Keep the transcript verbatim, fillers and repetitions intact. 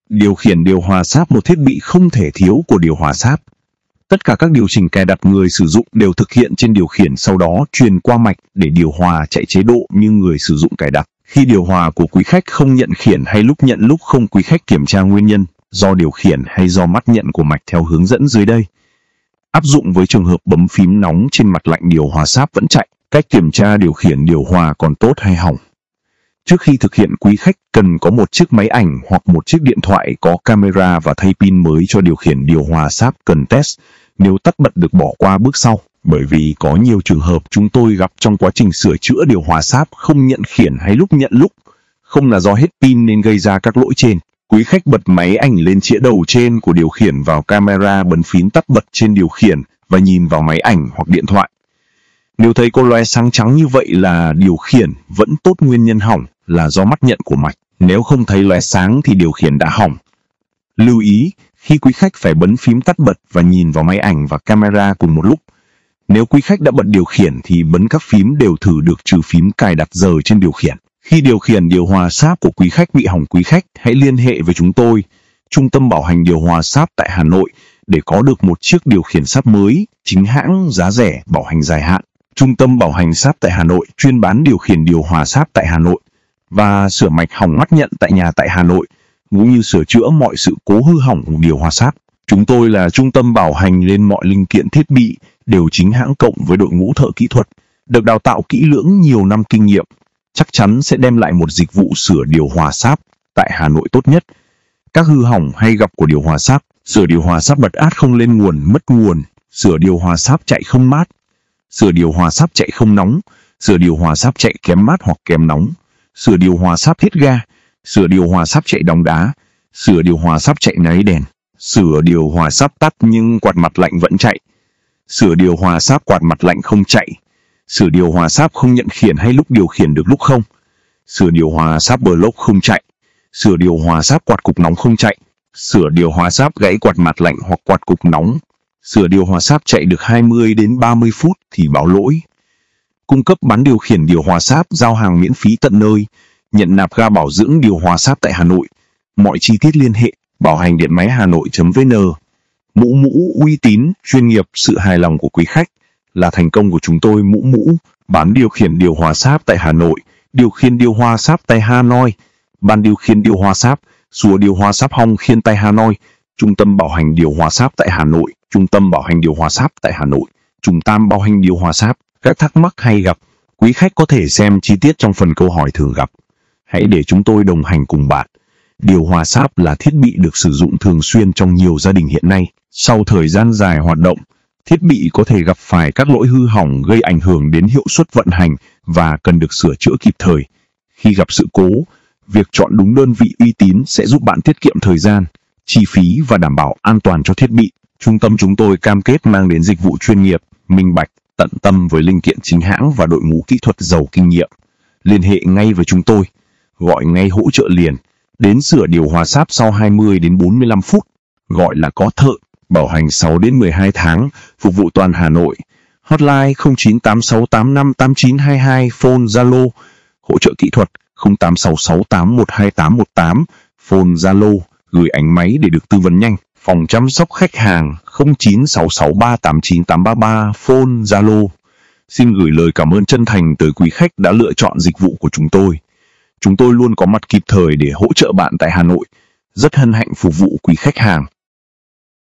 Điều khiển điều hòa sáp, một thiết bị không thể thiếu của điều hòa sáp. Tất cả các điều chỉnh cài đặt người sử dụng đều thực hiện trên điều khiển, sau đó truyền qua mạch để điều hòa chạy chế độ như người sử dụng cài đặt. Khi điều hòa của quý khách không nhận khiển hay lúc nhận lúc không, quý khách kiểm tra nguyên nhân, do điều khiển hay do mắt nhận của mạch theo hướng dẫn dưới đây. Áp dụng với trường hợp bấm phím nóng trên mặt lạnh điều hòa sáp vẫn chạy. Cách kiểm tra điều khiển điều hòa còn tốt hay hỏng. Trước khi thực hiện, quý khách cần có một chiếc máy ảnh hoặc một chiếc điện thoại có camera và thay pin mới cho điều khiển điều hòa sáp cần test. Nếu tắt bật được bỏ qua bước sau, bởi vì có nhiều trường hợp chúng tôi gặp trong quá trình sửa chữa điều hòa sáp không nhận khiển hay lúc nhận lúc, không là do hết pin nên gây ra các lỗi trên. Quý khách bật máy ảnh lên chĩa đầu trên của điều khiển vào camera, bấm phím tắt bật trên điều khiển và nhìn vào máy ảnh hoặc điện thoại. Nếu thấy có loe sáng trắng như vậy là điều khiển vẫn tốt, nguyên nhân hỏng là do mắt nhận của mạch. Nếu không thấy loe sáng thì điều khiển đã hỏng. Lưu ý, khi quý khách phải bấm phím tắt bật và nhìn vào máy ảnh và camera cùng một lúc. Nếu quý khách đã bật điều khiển thì bấm các phím đều thử được trừ phím cài đặt giờ trên điều khiển. Khi điều khiển điều hòa sáp của quý khách bị hỏng, quý khách hãy liên hệ với chúng tôi, Trung tâm Bảo hành Điều hòa sáp tại Hà Nội, để có được một chiếc điều khiển sáp mới, chính hãng, giá rẻ, bảo hành dài hạn. Trung tâm Bảo hành sáp tại Hà Nội chuyên bán điều khiển điều hòa sáp tại Hà Nội và sửa mạch hỏng mắt nhận tại nhà tại Hà Nội, cũng như sửa chữa mọi sự cố hư hỏng của điều hòa sáp. Chúng tôi là trung tâm bảo hành lên mọi linh kiện thiết bị, đều chính hãng cộng với đội ngũ thợ kỹ thuật, được đào tạo kỹ lưỡng, nhiều năm kinh nghiệm, chắc chắn sẽ đem lại một dịch vụ sửa điều hòa sáp tại Hà Nội tốt nhất. Các hư hỏng hay gặp của điều hòa sáp: sửa điều hòa sáp bật át không lên nguồn, mất nguồn, sửa điều hòa sáp chạy không mát, sửa điều hòa sáp chạy không nóng, sửa điều hòa sáp chạy kém mát hoặc kém nóng, sửa điều hòa sáp hết ga, sửa điều hòa sáp chạy đóng đá, sửa điều hòa sáp chạy náy đèn, sửa điều hòa sáp tắt nhưng quạt mặt lạnh vẫn chạy, sửa điều hòa sáp quạt mặt lạnh không chạy, sửa điều hòa sáp không nhận khiển hay lúc điều khiển được lúc không, sửa điều hòa sáp block không chạy, sửa điều hòa sáp quạt cục nóng không chạy, sửa điều hòa sáp gãy quạt mặt lạnh hoặc quạt cục nóng, sửa điều hòa sáp chạy được hai mươi đến ba mươi phút thì báo lỗi. Cung cấp bán điều khiển điều hòa sáp, giao hàng miễn phí tận nơi, nhận nạp ga bảo dưỡng điều hòa sáp tại Hà Nội. Mọi chi tiết liên hệ bảo hành điện máy hà nội chấm vn. Mũ Mũ uy tín, chuyên nghiệp, sự hài lòng của quý khách là thành công của chúng tôi. Mũ Mũ bán điều khiển điều hòa sáp tại Hà Nội, điều khiển điều hòa sáp tại Hà Nội, ban điều khiển điều hòa sáp, sửa điều hòa sáp Hong khiên tại Hà Nội, trung tâm bảo hành điều hòa sáp tại Hà Nội, trung tâm bảo hành điều hòa sáp tại Hà Nội, trung tâm bảo hành điều hòa sáp. Các thắc mắc hay gặp, quý khách có thể xem chi tiết trong phần câu hỏi thường gặp. Hãy để chúng tôi đồng hành cùng bạn. Điều hòa sáp là thiết bị được sử dụng thường xuyên trong nhiều gia đình hiện nay. Sau thời gian dài hoạt động, thiết bị có thể gặp phải các lỗi hư hỏng gây ảnh hưởng đến hiệu suất vận hành và cần được sửa chữa kịp thời. Khi gặp sự cố, việc chọn đúng đơn vị uy tín sẽ giúp bạn tiết kiệm thời gian, chi phí và đảm bảo an toàn cho thiết bị. Trung tâm chúng tôi cam kết mang đến dịch vụ chuyên nghiệp, minh bạch, tận tâm với linh kiện chính hãng và đội ngũ kỹ thuật giàu kinh nghiệm. Liên hệ ngay với chúng tôi, gọi ngay hỗ trợ liền, đến sửa điều hòa sáp sau hai mươi đến bốn mươi lăm phút, gọi là có thợ, bảo hành sáu đến mười hai tháng, phục vụ toàn Hà Nội. Hotline không chín tám sáu tám năm tám chín hai hai, phone Zalo, hỗ trợ kỹ thuật không tám sáu sáu tám một hai tám một tám, phone Zalo, gửi ảnh máy để được tư vấn nhanh. Phòng chăm sóc khách hàng không chín sáu sáu ba tám chín tám ba ba, phone Zalo. Xin gửi lời cảm ơn chân thành tới quý khách đã lựa chọn dịch vụ của chúng tôi. Chúng tôi luôn có mặt kịp thời để hỗ trợ bạn tại Hà Nội. Rất hân hạnh phục vụ quý khách hàng.